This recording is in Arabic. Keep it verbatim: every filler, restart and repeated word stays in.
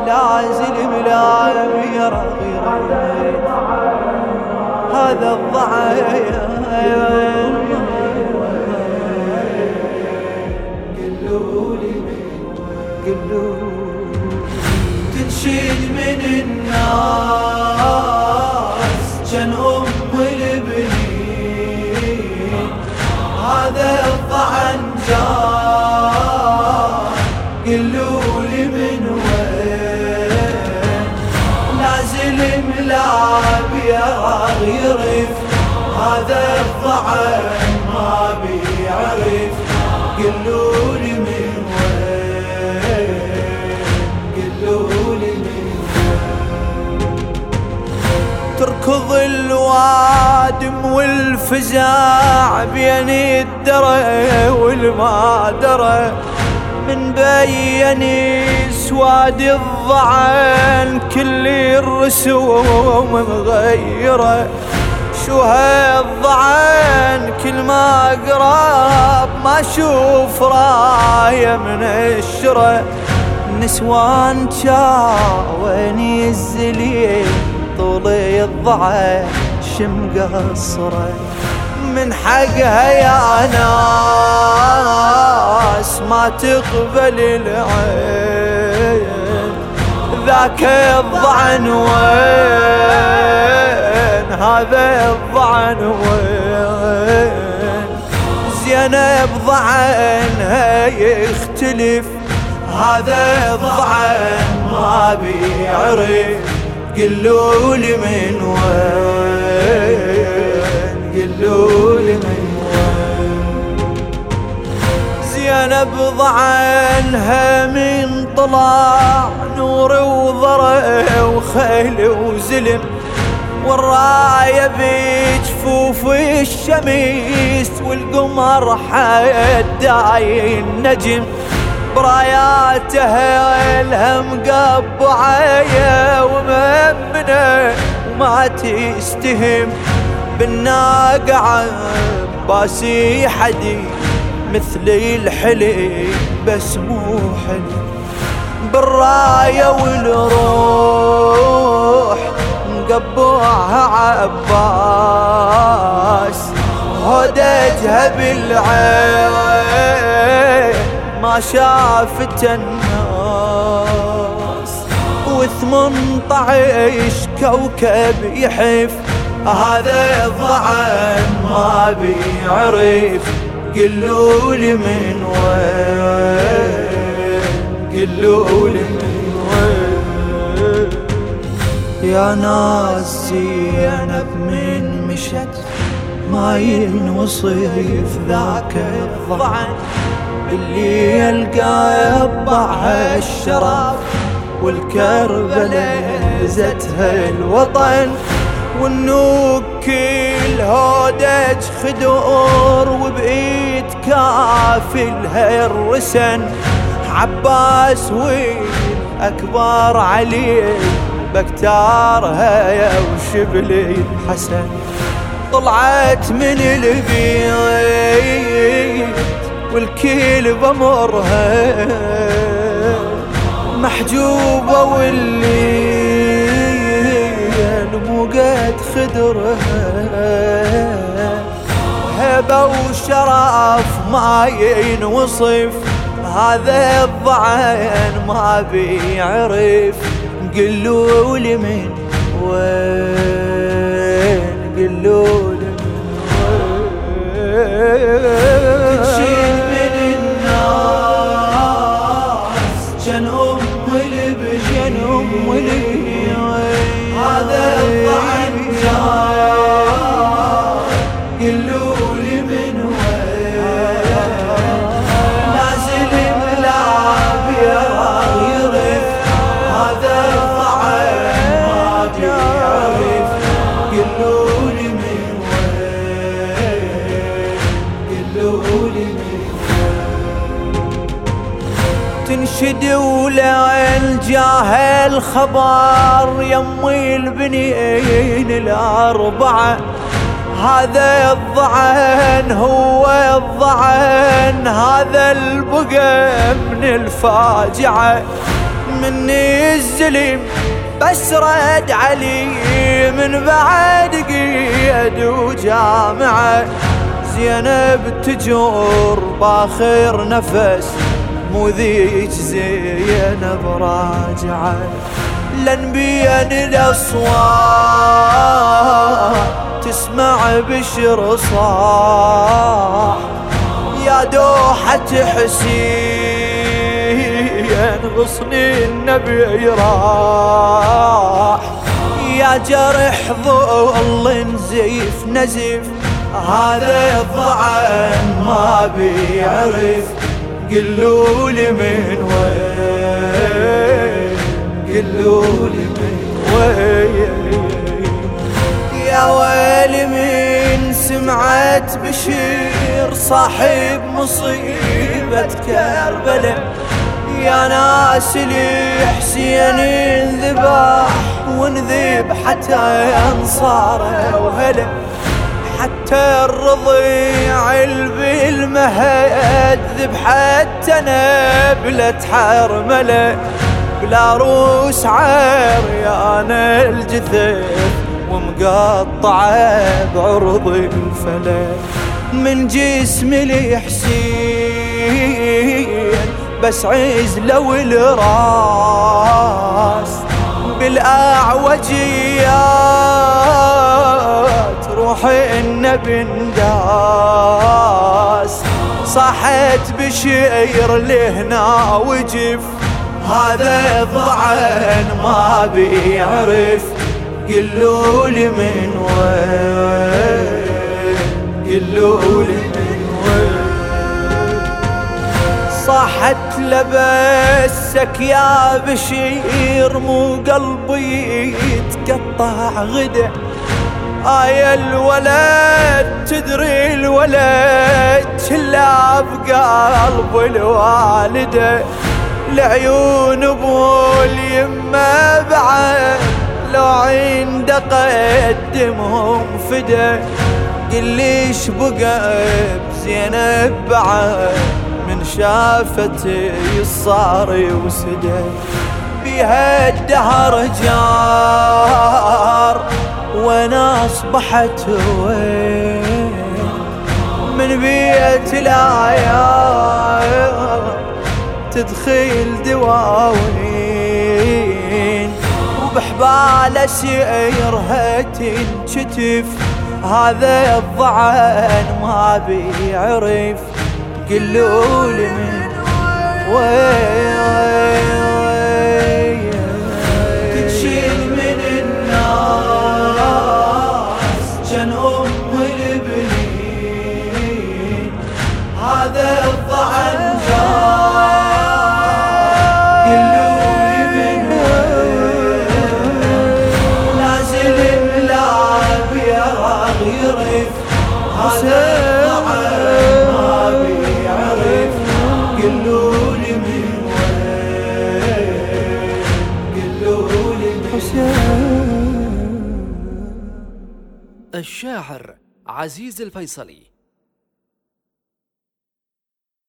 نازل ملعب يا رغير هذا الضعيف قلولي قلولي تنشد من الناس جن أم البنين هذا الضعن جار قلولي من وين نازل ملعب يا غيرف هذا الضعن ما بيعرف قلولي من تركض الوادم والفزاع بين الدرى والمادرة من بين سواد الضعن كل الرسوم مغيرة شو هالضعن كل ما قراب ما اشوف راية من الشرى نسوان شاوين يزلين طولي الضعن شم قصره من حقها يا ناس ما تقبل العين ذاك الضعن وين هذا الضعن وين زينب ضعنها يختلف هذا الضعن ما بيعرف قلولي من وين قلولي من وين زينب ضعنها من طلع نور وضرع وخيل وزلم والراية بجفوف الشميس والقمر حداي النجم براياتها الهم قبعايا ومأمنة وما تستهم بالناقع باسي حدي مثل الحلي بس مو حلي بالراية والروح مقبوعها عباس هدتها بالعين ما شافت الناس وثمنطعش كوكب يحف هذا الضعن ما بيعرف قلولي من وين قلولي من وين يا ناس زينب من مشت ما ينوصف ذاك الضعن اللي يلقى يبعها الشرف والكربلة زتها الوطن والنوك كل هودج خدور وبإيد كافلها الرسن عباس والأكبر علي بكتارها يا وشبلي الحسن طلعت من البيت والكيل بمرها محجوبة والليل مو قد خدرها هبة وشرف ما ينوصف هذا الضعن ما بيعرف قلولي من وين قلولي من وين جن أم البجن أم البجن هذا الضعن جار قلولي من وين نازل ملعب يا غيرف هذا الضعن ما بيعرف قلولي من وين قلولي من تنشد ولين جاه الخبر يمي البنين الأربعة هذا الضعن هو الضعن هذا البقى من الفاجعة مني الزلم بس رد علي من بعد قيد وجامعة. زينب تجور باخر نفس مو ذيك زينب راجعة. لن بين الأصوات تسمع بشر صاح يا دوحة حسين غصني النبي راح. يا جرح ظل نزيف نزف هذا الضعن ما بيعرف قلولي من وين قلولي من وين. يا ويلي من سمعت بشير صاحب مصيبة كربلاء. يا ناس لي حسين انذبح ونذب حتى انصاره وهلا. حتى الرضيع بالمهد ذبحت نبلة حرملة. بلا روس عريانة الجثث ومقطعة بعرض الفلك. من جسم الحسين بس عزلة والراس بالأعوجيات روح النبي انداس. صاحت بشير لهنا وجف هذا ضعن ما بيعرف قلولي من وين قلولي من وين. صاحت لبسك يا بشير مو قلبي يتقطع غدا. آية الولد تدري الولد كلا بقلب الوالدة. العيون ابو اليمة بعد لو عند قدمهم فدا. قل ليش بقى بزينب بعد من شافتي الصار وسدى. بيها الدهر جار وانا اصبحت وين من بيت العيال تدخل دواوين. وبحبال سيرها تنشتف هذا الضعن ما بيعرف قلولي من وين. تنشيل من الناس جن أم البنين هذا الضعن قلولي من وين. نازل ملعب يغيرف هذا الشاعر عزيز الفيصلي.